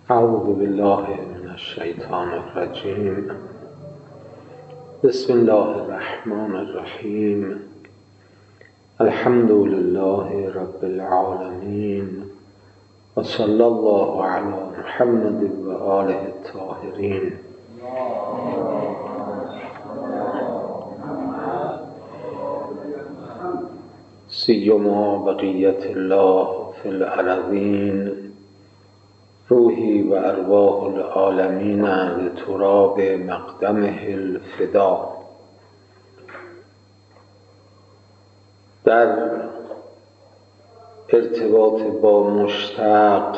اعوذ بالله من الشیطان الرجیم. بسم الله الرحمن الرحیم. الحمد لله رب العالمین و صلی الله علی محمد و آله الطاهرین. سیما بقیت الله فی الارضین، روحی و ارواح العالمین لتراب مقدمه الفدا. در ارتباط با مشتاق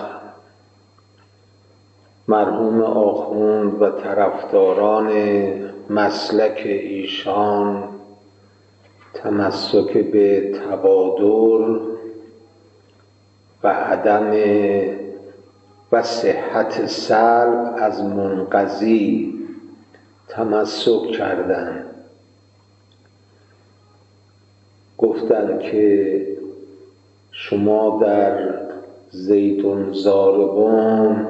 مرحوم آخوند و طرفداران مسلک ایشان، تمسک به تبادر و عدم و صحت سلب از منقضی تمسک کردند. گفتند که شما در زیتون زاربون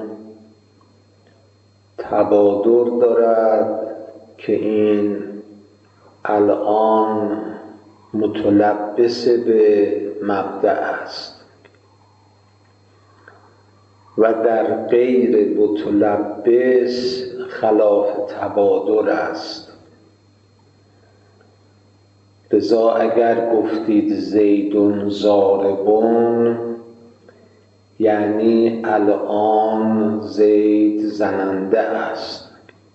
تبادر دارد که این الان متلبس به مبدأ است و در غیر متلبس خلاف تبادر است. لذا اگر گفتید زیدون زاربون، یعنی الان زید زننده است.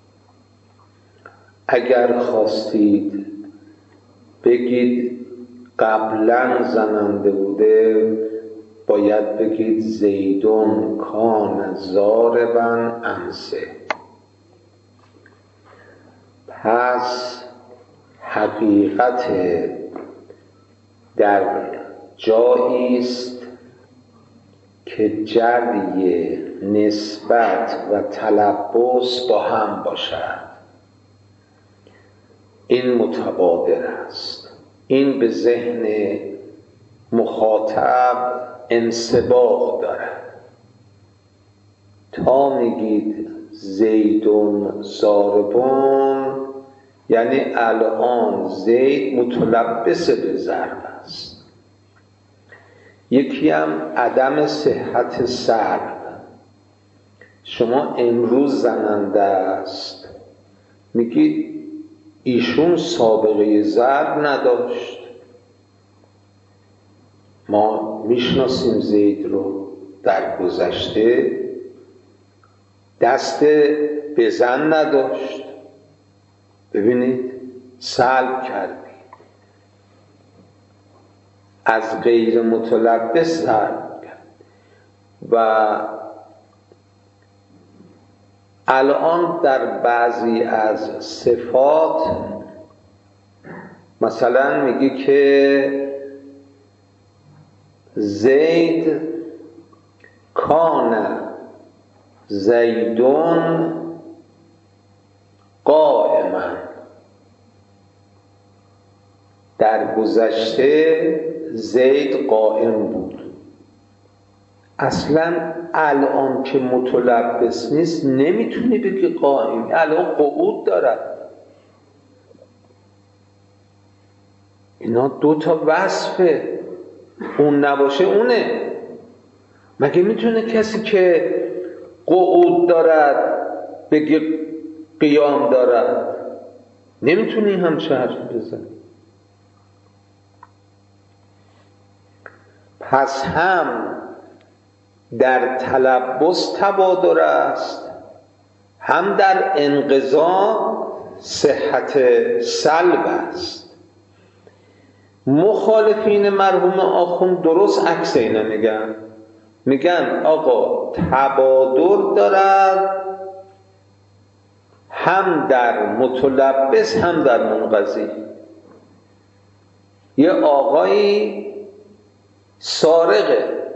اگر خواستید بگید قبلا زننده بوده، باید بگید زیدون کان زاربا امسه. پس حقیقت در جایی است که جری نسبت و تلبس با هم باشد. این متبادر است. این به ذهن مخاطب انسباق دارد. تا میگید زیدون زاربون، یعنی الان زید متلبس به ضرب است. یکی هم عدم صحت سلب. شما امروز زننده است، میگید ایشون سابقه ضرب نداشت. ما میشناسیم زید رو، در گذشته دست بزن نداشت. ببینید سلب کردی، از غیر متلبس سلب کرد. و الان در بعضی از صفات مثلا میگی که زید کان زیدون قائما. در گذشته زید قائم بود. اصلا الان که متلبس نیست نمیتونی بگی قائم. الان قعود دارد. اینا دو تا وصفه. اون نباشه اونه. مگه میتونه کسی که قعود دارد بگه قیام دارد؟ نمیتونی همچه حرف بزنی. پس هم در تلبس تبادر است، هم در انقضا صحت سلب است. مخالفین مرحوم آخوند درست عکس اینا میگن آقا تبادر دارد، هم در متلبس هم در منقضی. یه آقایی سارقه،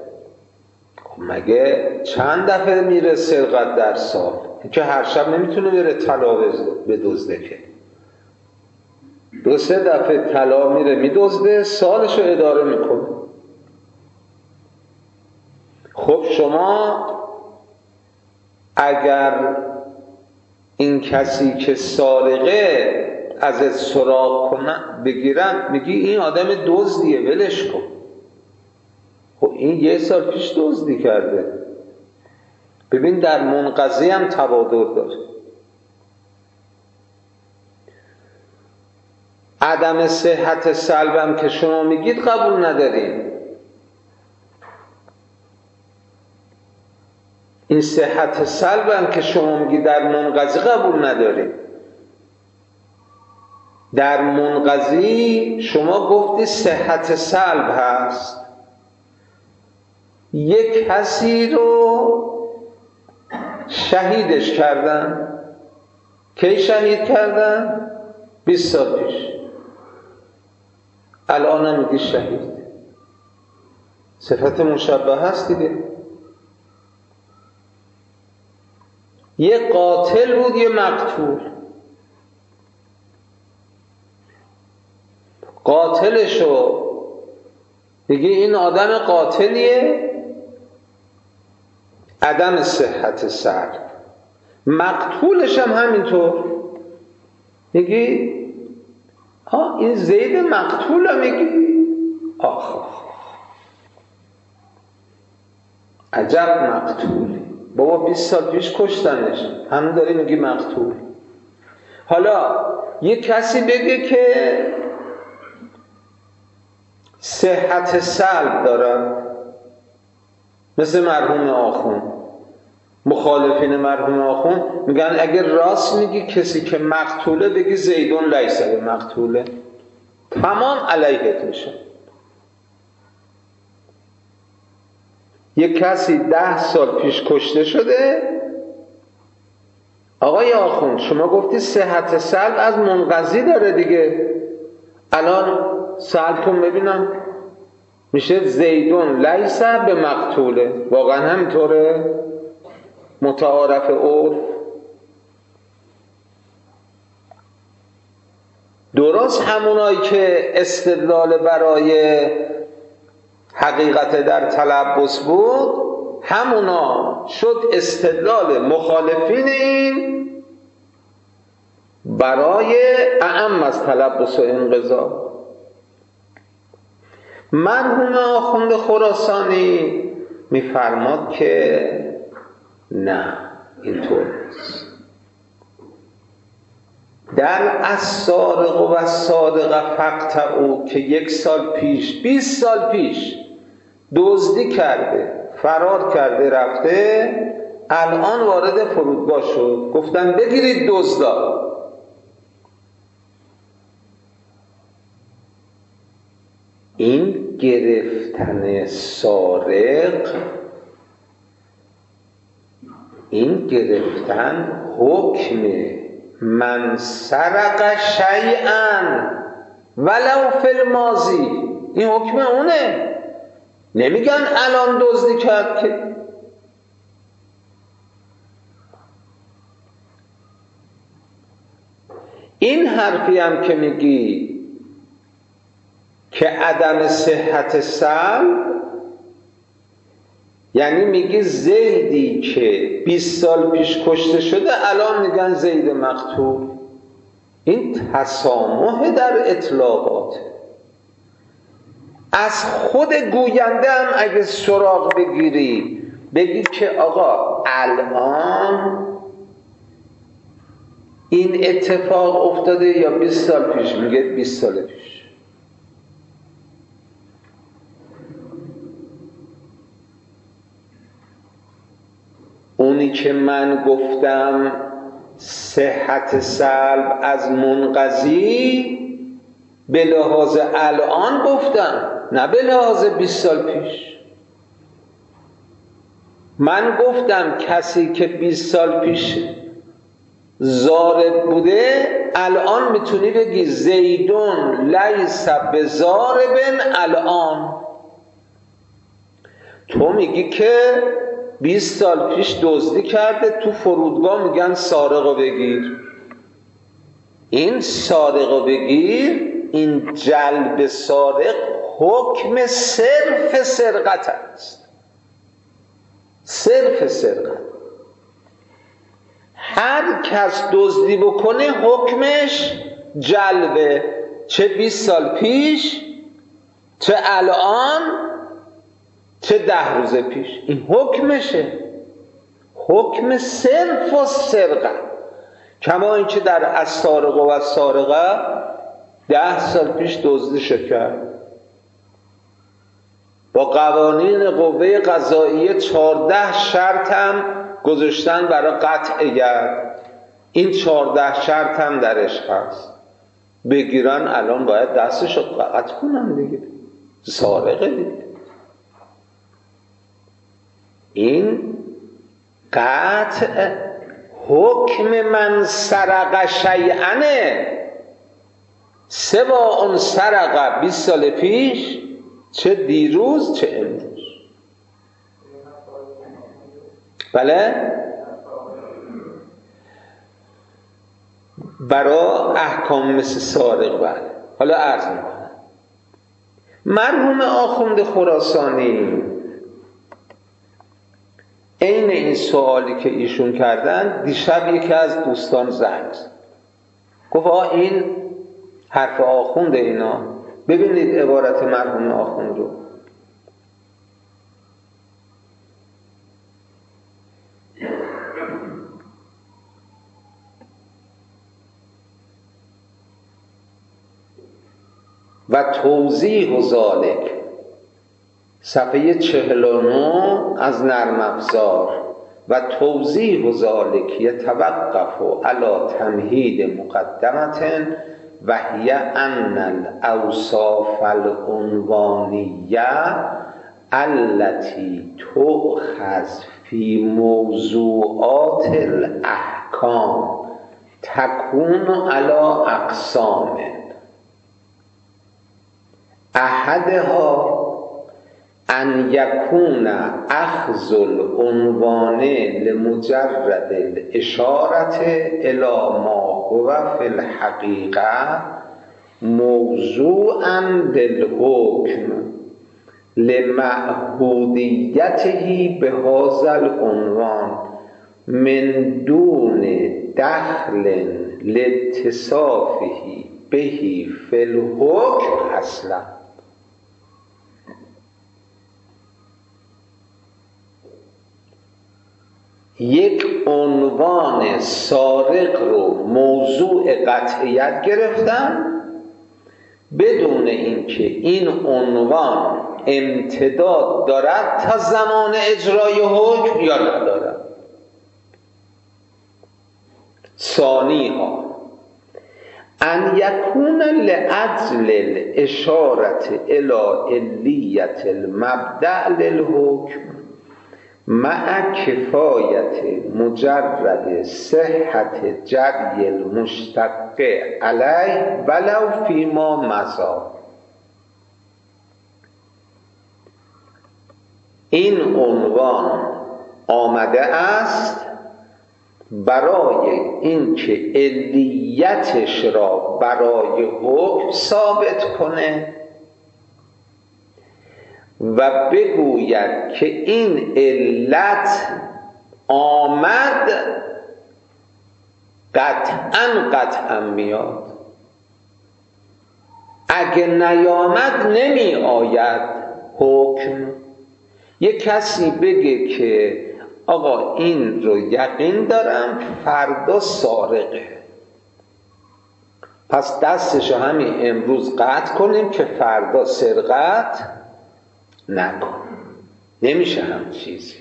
مگه چند دفعه میره سرقت در سال؟ که هر شب نمیتونه بره طلا بدزده که. 2-3 دفعه طلا میره میدزده، سالشو اداره میکنه. خب شما اگر این کسی که سارقه ازت سراغ کنن بگیرن، میگی این آدم دزدیه ولش کن. خب این 1 سال پیش دزدی کرده. ببین در منقضی هم تبادر داره. عدم صحت سلبم که شما میگید قبول نداریم. این صحت سلبم که شما میگید در منقضی قبول نداریم. در منقضی شما گفتی صحت سلب هست. یک کسی رو شهیدش کردن. کی شهید کردن؟ 20 سال پیش. الان هم میگی شهید. صفت مشبه هست دیگه. یه قاتل بود یه مقتول. قاتلشو دیگه این آدم قاتلیه، عدم صحت سلب. مقتولش هم همینطور. میگی این زید مقتوله. میگی آخ عجب مقتولی بابا، 20 سال پیش کشتنش، هم داری میگی مقتول. حالا یه کسی بگه که صحت سلب دارن، مثل مرحوم آخوند. مخالفین مرحوم آخوند میگن اگر راست میگی کسی که مقتوله بگی زیدون لیس مقتوله، تمام علیهت میشه. یک کسی 10 سال پیش کشته شده، آقای آخوند شما گفتی صحت سلب از منقضی داره دیگه، الان سلب کن ببینم، میشه زیدون لیس به مقتوله. واقعا همینطوره؟ متعارف عرف. درست همونایی که استدلال برای حقیقت در تلبس بود، همونا شد استدلال مخالفین این برای اعم از تلبس و انقضا. مرحوم آخوند خراسانی میفرماد که نه اینطور نیست. در السارق و السارقه فاقطعوا که 1 سال پیش 20 سال پیش دزدی کرده، فرار کرده رفته، الان وارد فرودگاه شد، گفتن بگیرید دزدا. این گرفتن سارق، این گرفتن حکم من سرق شیئا ولو فی الماضی، این حکم اونه. نمیگن الان دزدی کرد که. این حرفی هم که میگی که عدم صحت سلب، یعنی میگی زیدی که 20 سال پیش کشته شده الان میگن زید مقتول. این تسامح در اطلاقات. از خود گوینده هم اگه سراغ بگیری بگی که آقا الان این اتفاق افتاده یا 20 سال پیش، میگه 20 سال پیش. اونی که من گفتم صحت سلب از منقضی به لحاظ الان گفتم، نه به لحاظ 20 سال پیش. من گفتم کسی که 20 سال پیش ضارب بوده الان میتونی بگی زیدون لیس بضاربن الان. تو میگی که 20 سال پیش دزدی کرده، تو فرودگاه میگن سارقو بگیر. این سارقو بگیر، این جلب سارق حکم صرف سرقت است. صرف سرقت. هر کس دزدی بکنه حکمش جلبه، چه 20 سال پیش، چه الان، چه 10 روز پیش. این حکمشه، حکم صرف و سرقه. کما اینکه در السارق و السارقه 10 سال پیش دزدیش کرد، با قوانین قوه قضاییه 14 شرط هم گذاشتن برای قطع ید. این 14 شرط هم درش هست، بگیرن الان باید دستش رو قطع کنن دیگه، سارقه دیگه. این قطع حکم من سرق شیئنه، سواء سرق 20 سال پیش، چه دیروز چه امروز. بله، برای احکام مثل سارق. بله، حالا عرض میکنم مرحوم آخوند خراسانی عین این سوالی که ایشون کردن دیشب یکی از دوستان زنگ زد، گفت این حرف آخوند اینا، ببینید عبارت مرحوم آخوند رو. و توضیح ذالک، صفحه 49 از نرم افزار. و توضیح ذالک یتوقف علی تمهید مقدمة و هی ان الاوصاف العنوانیه التي تؤخذ فی موضوعات الاحکام تکون علی اقسام، احدها ان یکون اخذ العنوان لمجرد الاشارة الی ما هو فی الحقیقه موضوعا للحکم لمعهودیته بهذا العنوان من دون دخل لاتصافه به فی الحکم اصلا. یک عنوان سارق رو موضوع قطعیت گرفتن بدون اینکه این عنوان امتداد دارد تا زمان اجرای حکم یا ندارد. ثانیها ان یکون لاجل الاشاره الی علیت المبدأ للحکم مع کفایت مجرد صحت جری المشتق علیه ولو فیما مضی. این عنوان آمده است برای اینکه علیتش را برای حکم ثابت کنه و بگوید که این علت آمد قطعا میاد، اگه نیامد نمی آید حکم. یک کسی بگه که آقا این رو یقین دارم فردا سارقه، پس دستشو همین امروز قطع کنیم که فردا سرقت نکن. نمیشه هم چیزی،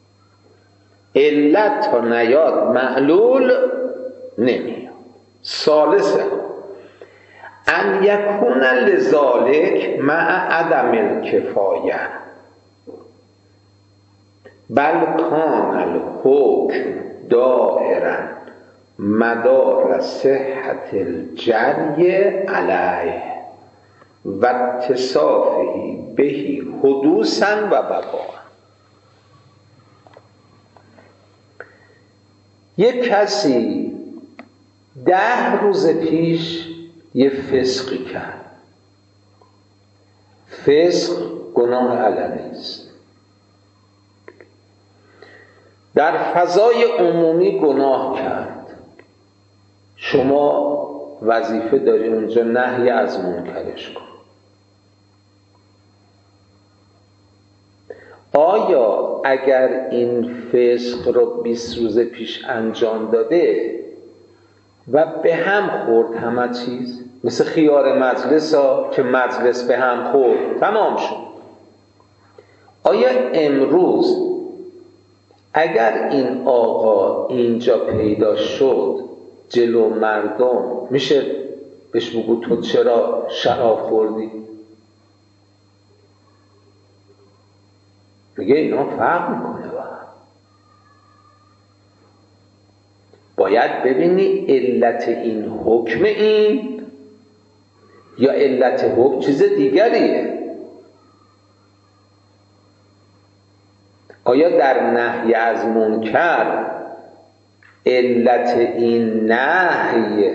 علت تا نیاد معلول نمیاد. ثالثه ان یکون لذالک مع عدم الکفایه بل کان الحکم دائرا مدار صحت الجری علیه و اتصافه به حدوثا و بقاء. یک کسی 10 روز پیش یه فسقی کرد. فسق گناه علنی است. در فضای عمومی گناه کرد، شما وظیفه داری اونجا نهی از منکرش کن. آیا اگر این فسق رو 20 روز پیش انجام داده و به هم خورد همه چیز، مثل خیار مجلس ها که مجلس به هم خورد تمام شد، آیا امروز اگر این آقا اینجا پیدا شد جلو مردم میشه بهش بگو تو چرا شراب خوردی؟ میگه اینا فرق میکنه با هم. باید ببینی علت این حکم این یا علت حکم چیز دیگریه. آیا در نهی از منکر علت این نهی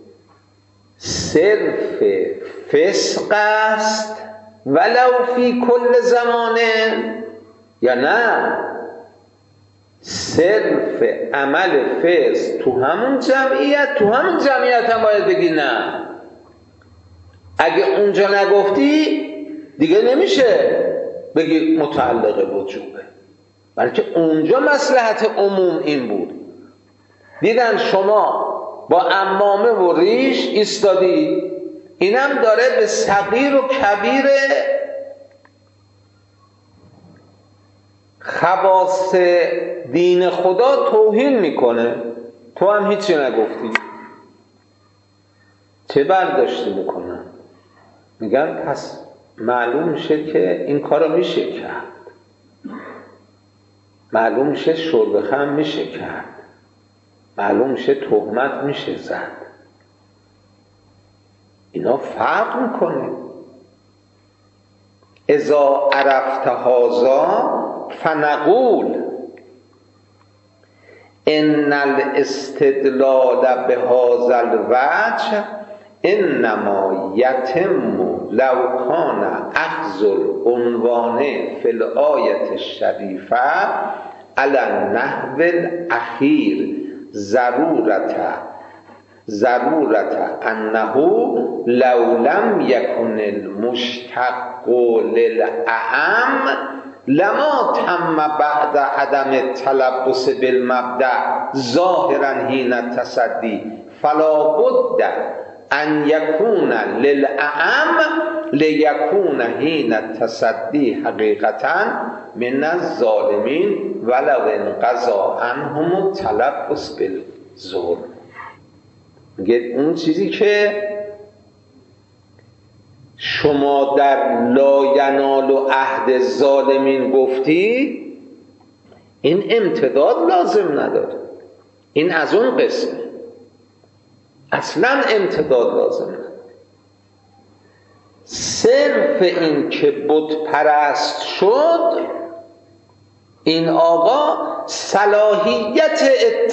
صرف فسق است ولو فی کل زمانه، یا نه صرف عمل فسق تو همون جمعیت هم باید بگی نه؟ اگه اونجا نگفتی دیگه نمیشه بگی متعلق وجوبه، بلکه اونجا مصلحت عموم این بود. دیدن شما با عمامه و ریش ایستادی، اینم داره به صغیر و کبیر خواص دین خدا توهین میکنه، تو هم هیچی نگفتی، چه برداشتی میکنن؟ میگن پس معلوم میشه که این کارو میشه کرد، معلوم میشه شرب خمر میشه کرد، معلوم میشه تهمت میشه زد. اینا فرق میکنه. اذا عرفت هذا فنقول ان الاستدلال بهذا الوجه انما یتم لو کان اخذ العنوان فی الآیة الشریفه علی النحو الاخیر ضرورت انه لو لم یکن المشتق للاهم لما تم بعد عدم التلبس بالمبدأ ظاهرا حین التصدی فلا بد ان یکون للاهم لیکون حین التصدی حقیقتا من الظالمین ولو انقضى عنهم التلبس بالظلم. میگه اون چیزی که شما در لا ینال عهد الظالمین گفتی این امتداد لازم نداره، این از اون قسمه، اصلا امتداد لازم نداره. صرف این که بت پرست شد این آقا صلاحیت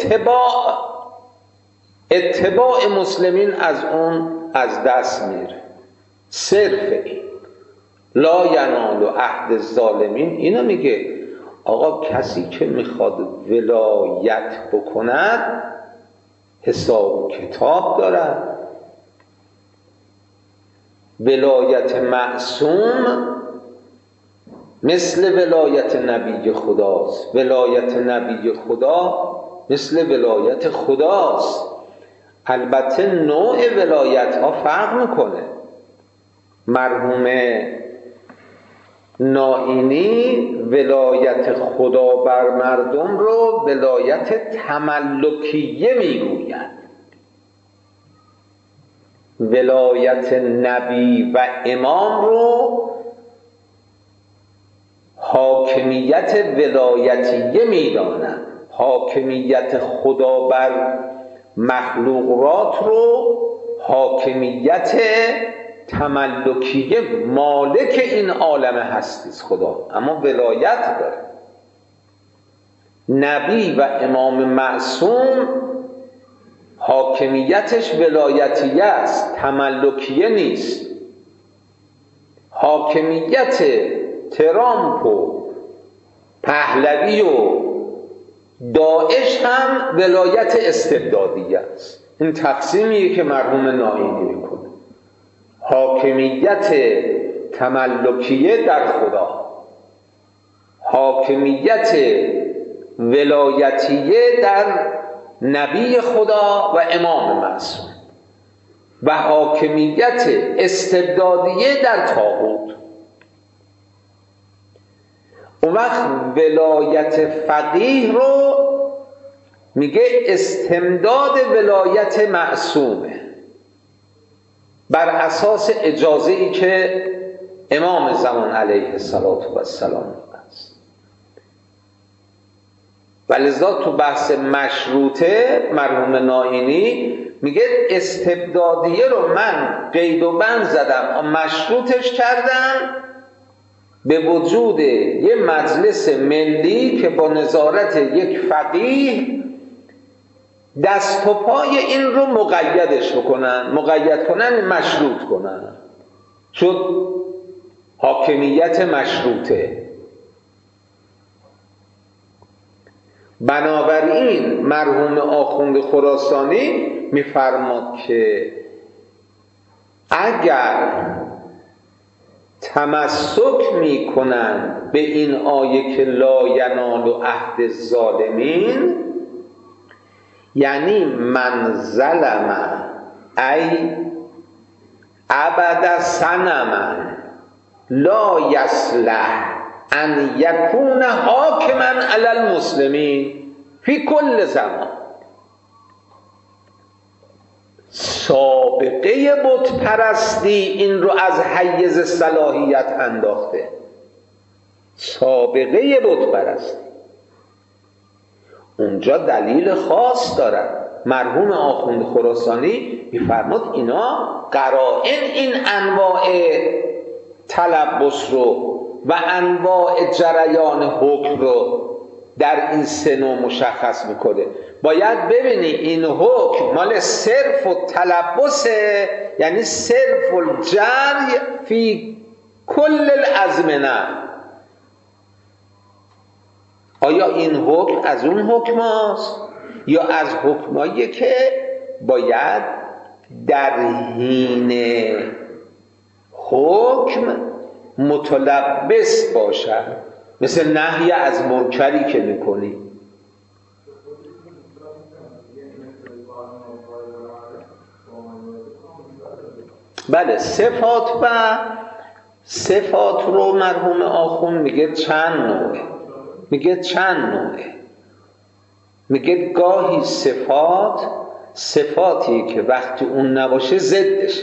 اتباع مسلمین از اون از دست میره. صرف این لا ینال عهد الظالمین اینو میگه آقا کسی که میخواد ولایت بکند حساب و کتاب دارد. ولایت معصوم مثل ولایت نبی خداست، ولایت نبی خدا مثل ولایت خداست. البته نوع ولایت ها فرق میکنه. مرحوم نائینی ولایت خدا بر مردم رو ولایت تملکیه میگوید، ولایت نبی و امام رو حاکمیت ولایتیه میدانند. حاکمیت خدا بر مخلوقات رو حاکمیت تملکیه، مالک این عالم هستیست خدا، اما ولایت داره. نبی و امام معصوم حاکمیتش ولایتیه است، تملکیه نیست. حاکمیت ترامپ و پهلوی و داعش هم ولایت استبدادیه است. این تقسیمیه که مرحوم نائینی میکنه. حاکمیت تملکیه در خدا، حاکمیت ولایتیه در نبی خدا و امام معصوم، و حاکمیت استبدادیه در طاغوت. اون وقت ولایت فقیه رو میگه استمداد ولایت معصومه بر اساس اجازه‌ای که امام زمان علیه السلام است. ولذا تو بحث مشروطه مرحوم نائینی میگه استبدادیه رو من قید و بند زدم، مشروطش کردم به وجود یه مجلس ملی که با نظارت یک فقیه دست و پای این رو مقیدش بکنن، مقید کنن، مشروط کنن، شد حاکمیت مشروطه. بنابراین مرحوم آخوند خراسانی میفرماد که اگر تمسک میکنند به این آیه که لا ینال عهد الظالمین، یعنی من ظلم ای عبد صنما لا یصلح ان یکون حاکما علی المسلمین فی کل زمان. سابقه بت پرستی این رو از حیز صلاحیت انداخته. سابقه بت پرستی اونجا دلیل خاص دارد. مرحوم آخوند خراسانی میفرماد اینا قرائن این انواع تلبس رو و انواع جریان حکم رو در این سه نوع مشخص میکنه. باید ببینی این حکم مال صرف و تلبسه، یعنی صرف الجری فی کل الازمنه. آیا این حکم از اون حکم هست یا از حکمایی که باید در حین حکم متلبس باشد، مثل نهی از منکری که میکنی. بله، صفات رو مرحوم آخوند میگه چند نوعه. میگه گاهی صفاتی که وقتی اون نباشه ضدشه.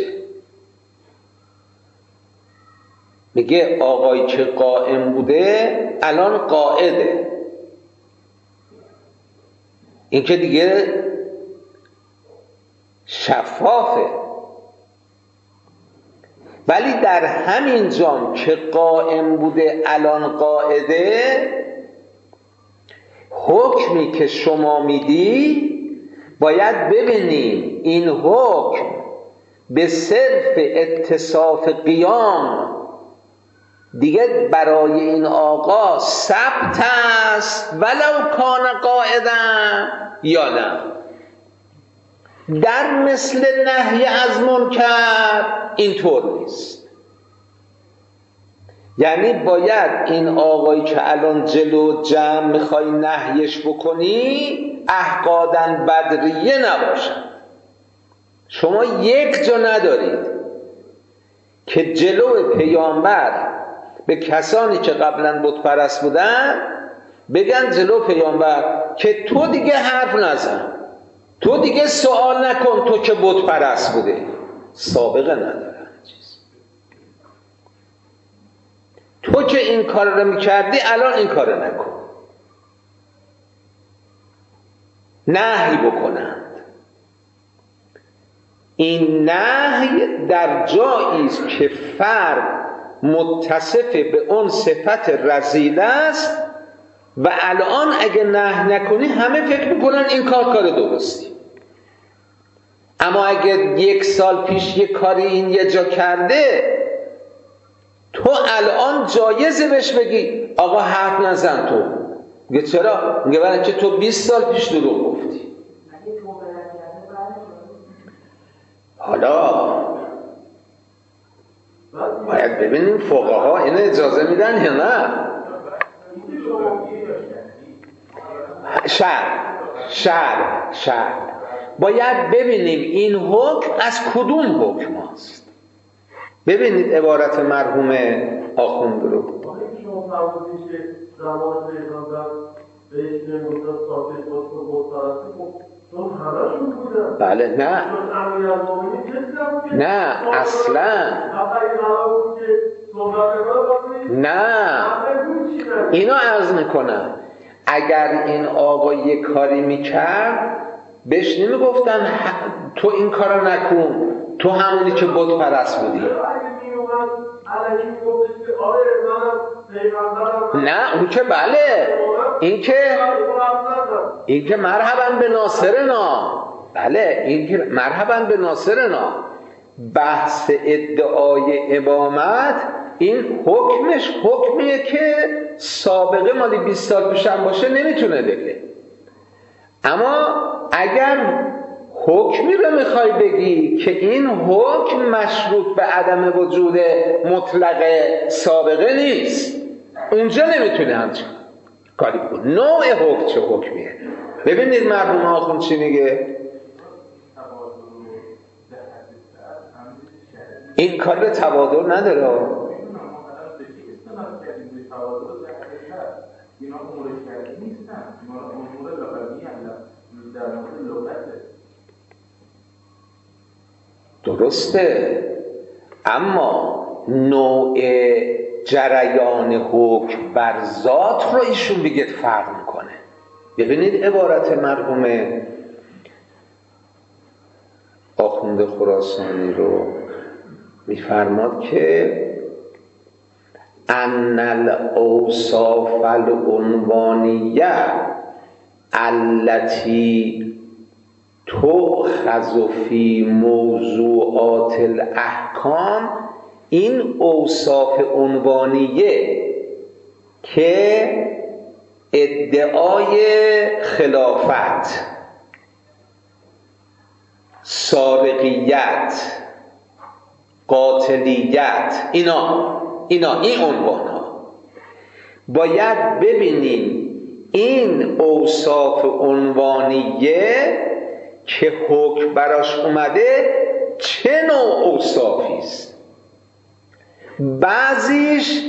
میگه آقایی که قائم بوده الان قاعده، این که دیگه شفافه. ولی در همین جام که قائم بوده الان قاعده، حکمی که شما میدی باید ببینیم این حکم به صرف اتصاف قیام دیگه برای این آقا ثبت است ولو کان قاعدا یا نه. در مثل نهی از منکر اینطور نیست. یعنی باید این آقایی که الان جلو جمع میخوای نهیش بکنی احقادن بدریه نباشد. شما یک جا ندارید که جلو پیامبر به کسانی که قبلا بت پرست بودن بگن جلو پیامبر که تو دیگه حرف نزن، تو دیگه سوال نکن، تو که بت پرست بوده. سابقه نداره چیز. تو که این کار رو میکردی الان این کار رو نکن. نهی بکنند. این نهی در جایی است که فرد متصف به اون صفت رذیله است و الان اگه نهی نکنی همه فکر میکنن این کار درستی. اما اگه 1 سال پیش یک کاری این یه جا کرده، تو الان جایزه بهش بگی آقا حرف نزن، تو میگه چرا؟ میگه برای که تو 20 سال پیش دروغ گفتی. حالا باید ببینیم فقها اینو اجازه میدن یا نه. شرع باید ببینیم این حکم از کدوم حکم هست. ببینید عبارت مرحوم آخوند رو. بله نه اصلا نه، اینو عرض میکنم اگر این آقا یک کاری میکرد بهش نمیگفتن تو این کارو نکن، تو همونی که بت پرست بودی. نه اون که بله، این که مرحبا به ناصرنا، بله این که مرحبا به ناصرنا. بحث ادعای امامت این حکمش حکمیه که سابقه مالی 20 سال پیشم باشه نمیتونه بگه. اما اگر حکمی رو میخوای بگی که این حکم مشروط به عدم وجود مطلق سابقه نیست، اونجا نمیتونه همچین کاری بکن. نوع حکم چه حکمیه؟ ببینید مرحوم آخوند چی میگه. این کار به تبادل نداره. اینا امور شرعی نیستن، اینا امور لغوی هستن، در مورد لغته. درسته، اما نوع جریان حکم بر ذات رو ایشون بگید فرق میکنه. ببینید عبارت مرحوم آخوند خراسانی رو میفرماد که ان الاوصاف العنوانیه التي تؤخذ فی موضوعات الاحکام، این اوصاف عنوانیه که ادعای خلافت، سابقیت، قاطلیت، این عنوان ها باید ببینیم این اوصاف عنوانیه که حکم براش اومده چه نوع اوصافی است. بعضیش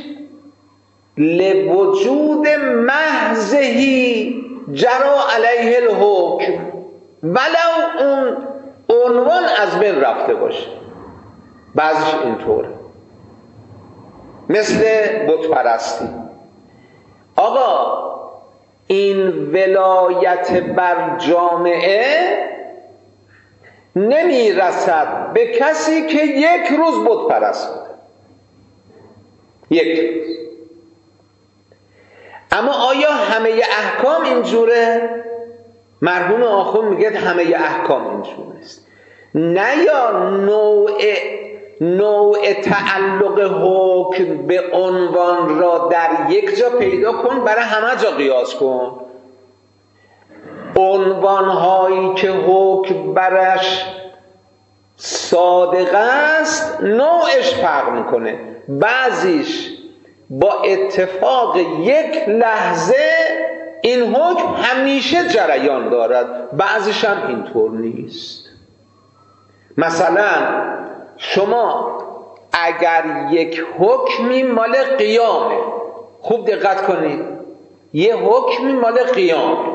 لوجود محضهی جرا علیه الحکم، ولو اون عنوان از بین رفته باشه. بعضیش اینطوره، مثل بت پرستی. آقا این ولایت بر جامعه نمی رسد به کسی که یک روز بت پرست بوده، یک روز. اما آیا همه احکام اینجوره؟ مرحوم آخوند میگه همه احکام اینجوره است. نه، یا نوع تعلق حکم به عنوان را در یک جا پیدا کن، برای همه جا قیاس کن. عنوانهایی که حکم برش صادق است نوعش فرق میکنه. بعضیش با اتفاق یک لحظه این حکم همیشه جریان دارد، بعضیش هم اینطور نیست. مثلا شما اگر یک حکمی مال قیامه، خوب دقت کنید، یه حکمی مال قیامه،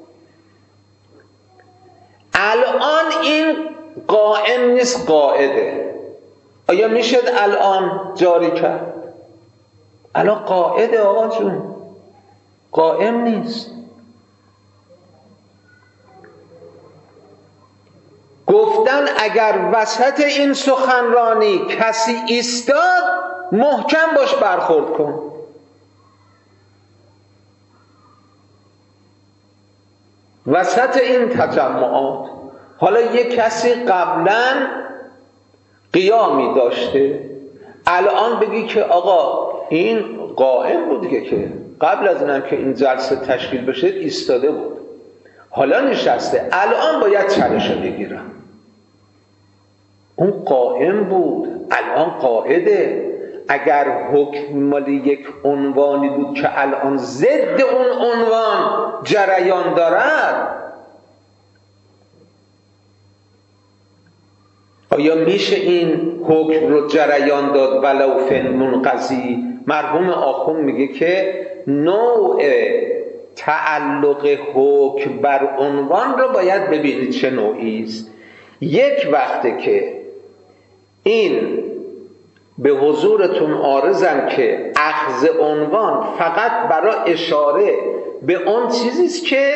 الان این قائم نیست، قاعده، آیا میشه الان جاری کرد؟ الان قاعده آقا جون، قائم نیست. گفتن اگر وسط این سخنرانی کسی ایستاد محکم باش برخورد کن. وسط این تجمعات حالا یک کسی قبلا قیامی داشته، الان بگی که آقا این قائم بود دیگه، که قبل از اینم که این جلسه تشکیل بشه ایستاده بود، حالا نشسته، الان باید چالش بگیرم. اون قائم بود، الان قاعده. اگر حکم مال یک عنوانی بود که الان ضد اون عنوان جریان دارد، آیا میشه این حکم رو جریان داد ولو فن منقضی؟ مرحوم آخوند میگه که نوع تعلق حکم بر عنوان رو باید ببینید چه نوعی است. یک وقته که این به حضورتون عارضم که اخذ عنوان فقط برای اشاره به اون چیزیست که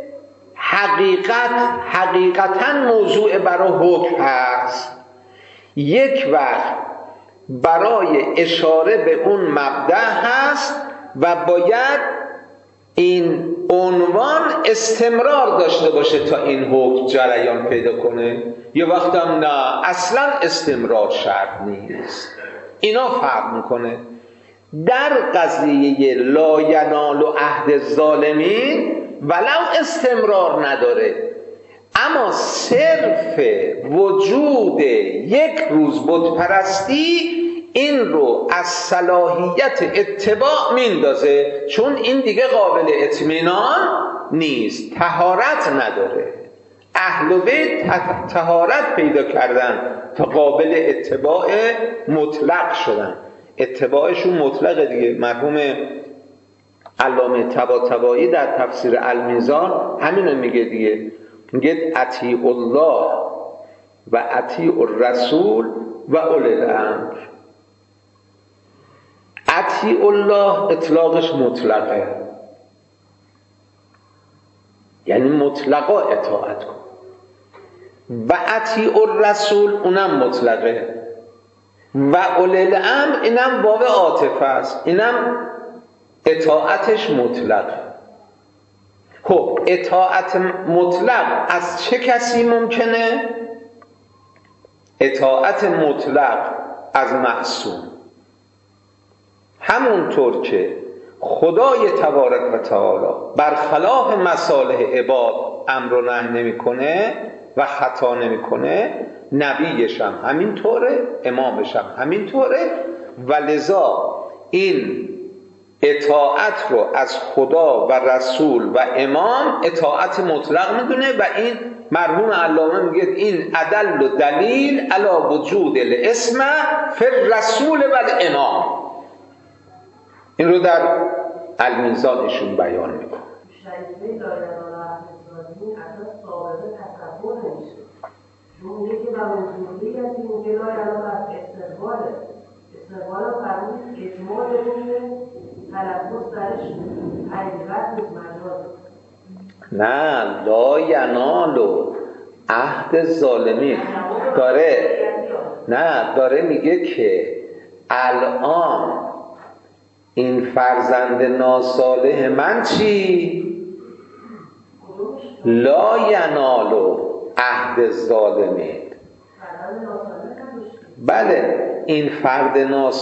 حقیقتا موضوع برای حکم هست، یک وقت برای اشاره به اون مبدأ هست و باید این عنوان استمرار داشته باشه تا این حکم جریان پیدا کنه. یه وقت هم نه، اصلا استمرار شرط نیست. اینا فرق میکنه. در قضیه لا ینال عهد الظالمین ولو استمرار نداره، اما صرف وجود یک روز بت پرستی این رو از صلاحیت اتباع میندازه، چون این دیگه قابل اطمینان نیست، طهارت نداره. اهل بیت طهارت پیدا کردن تا قابل اتباع مطلق شدن. اتباعشون مطلقه دیگه. مرحوم علامه طباطبایی در تفسیر المیزان همینو میگه دیگه، میگه اطیع الله و اطیع الرسول و اولی الامر. اطیع الله اطلاقش مطلقه، یعنی مطلقا اطاعت کن، و اطیع الرسول اونم مطلقه، و اولی الامر اینم باب عاطفه است، اینم اطاعتش مطلقه. خب اطاعت مطلق از چه کسی ممکنه؟ اطاعت مطلق از معصوم. همونطور که خدای تبارک و تعالی برخلاف مصالح عباد امر و نهی نمیکنه و خطا نمیکنه، نبیش هم همینطوره، امامش هم همینطوره، و لذا این اطاعت رو از خدا و رسول و امام اطاعت مطلق میدونه. و این مرحوم علامه میگه این ادل و دلیل علی وجود الاسم فی الرسول و الامام. این رو در المیزان ایشون بیان میکنه. شریفه دایران احمدزادی اصلا سابقه تصور نمیشه، چون میگه که منظوری از این که دایران استقباله فرمود اجماع بکنه تلفظ درش حقیقت نیست، مجاز. نه، لا ینالو عهد ظالمین داره میگه که الان این فرزند ناصالح من چی؟ لا ینالو عهد ظالمین. بله، این فرد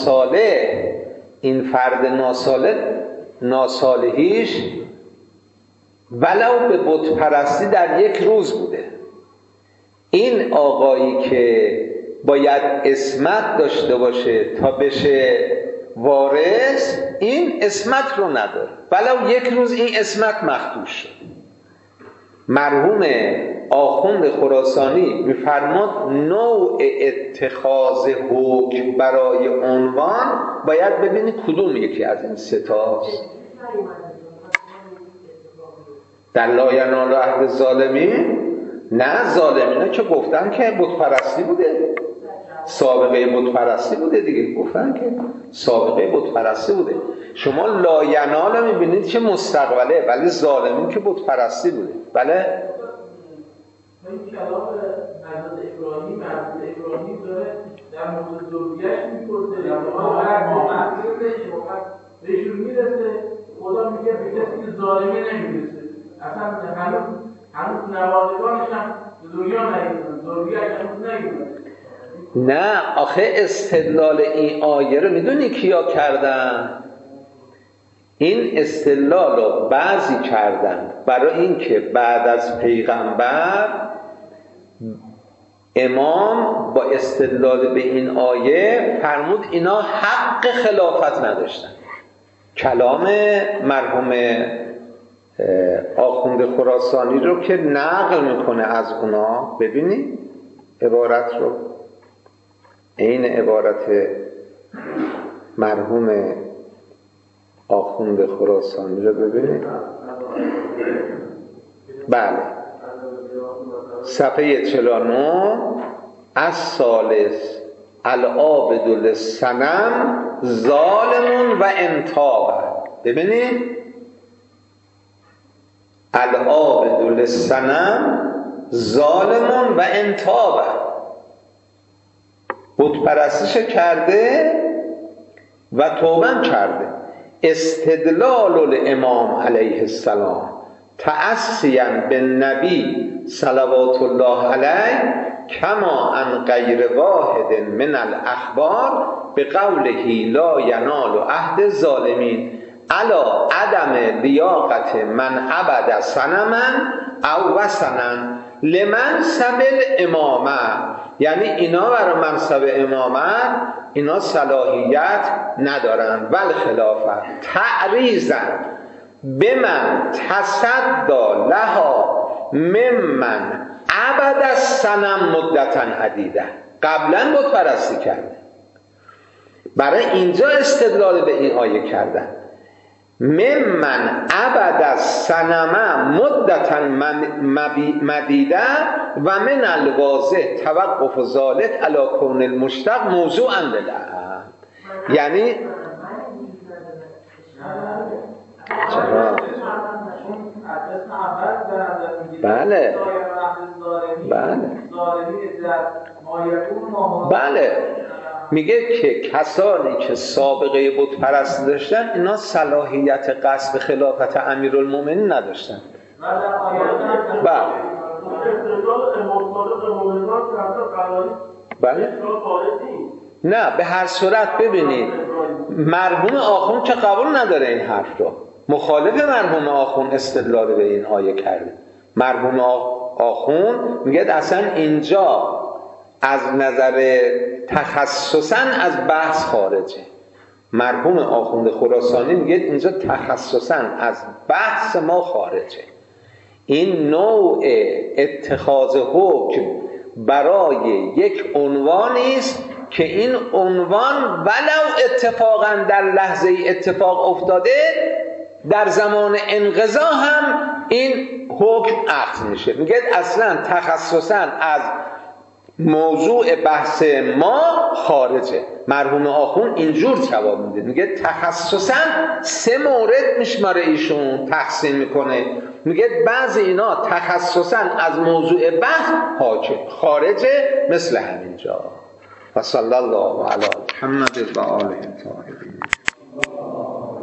ناصالحیش ولو به بت پرستی در یک روز بوده. این آقایی که باید عصمت داشته باشه تا بشه وارث، این عصمت رو نداره، ولو یک روز این عصمت مخدوش شد. مرحوم آخوند خراسانی میفرماد نوع اتخاذ حکم برای عنوان باید ببینی کدوم یکی از این سه تاست. در لا ینال عهد الظالمین، نه، ظالمینا که گفتن که بت پرستی بوده، سابقه بت پرستی بوده دیگه، گفتن که سابقه بت پرستی بوده. شما لا ینال میبینید که مستقبله، ولی ظالمین که بت پرستی بوده. بله، این کلام حضرت ابراهیم داره در مورد ذریه‌اش میپرسه، واقعا بهشون میرسه، خدا میگه به کسی که ظالمی نمیرسه. اصلا هنوز نوادگانش هم دنیا نگیدن، ذریه‌اش هنوز نگیدن. نه، آخه استدلال این آیه رو میدونی کیا کردن؟ این استدلال رو بعضی کردن برای اینکه بعد از پیغمبر امام با استدلال به این آیه فرمود اینا حق خلافت نداشتن. کلام مرحوم آخوند خراسانی رو که نقل میکنه از اونا، ببینید عبارت رو، این عبارت مرحوم آخوند خراسانی رو ببینید. بله، صفحه 49 از ثالث العابد للصنم ظالم و انتاب. ببینید العابد للصنم ظالم و انتاب، بت پرستش کرده و توبه کرده. استدلال الامام علیه السلام تأسیاً به نبی صلوات الله علیه کما عن غیر واحد من الاخبار به قوله لا ینال عهد الظالمین علا عدم لیاقت من عبد صنما او وثنا لمنصب الامامه. یعنی اینا برای منصب امامت اینا صلاحیت ندارن. ول خلافت تعریضا بمن تصدی لها ممن عبد الصنم مدتا عدیده. قبلا بت پرستی کرده، برای اینجا استدلال به این آیه کردن ممن عبد الصنم مدتا مدیده و من الواضح توقف ذلک علی کون المشتق موضوعا للعهد. یعنی چرا؟ بله بله، میگه که کسانی که سابقه بت پرستی داشتن اینا صلاحیت قصد خلافت امیرالمومنین نداشتن. بله نه، به هر صورت ببینید مرحوم آخوند که قبول نداره این حرف رو، مخالف مرحوم آخوند استدلال به این آیه کرده. مرحوم آخوند میگه اصلا اینجا از نظر تخصصاً از بحث خارجه. مرحوم آخوند خراسانی میگه اینجا تخصصاً از بحث ما خارجه. این نوع اتخاذ حکم برای یک عنوانی است که این عنوان ولو اتفاقاً در لحظه اتفاق افتاده در زمان انقضا هم این حکم اخذ میشه. میگه اصلا تخصصاً از موضوع بحث ما خارجه. مرحوم آخوند اینجور جواب میده، میگه تخصصاً 3 مورد میشماره ایشون تقسیم میکنه. میگه بعضی اینا تخصصاً از موضوع بحث خارجه، مثل همینجا. و صلی الله علی محمد و آله الطاهرین.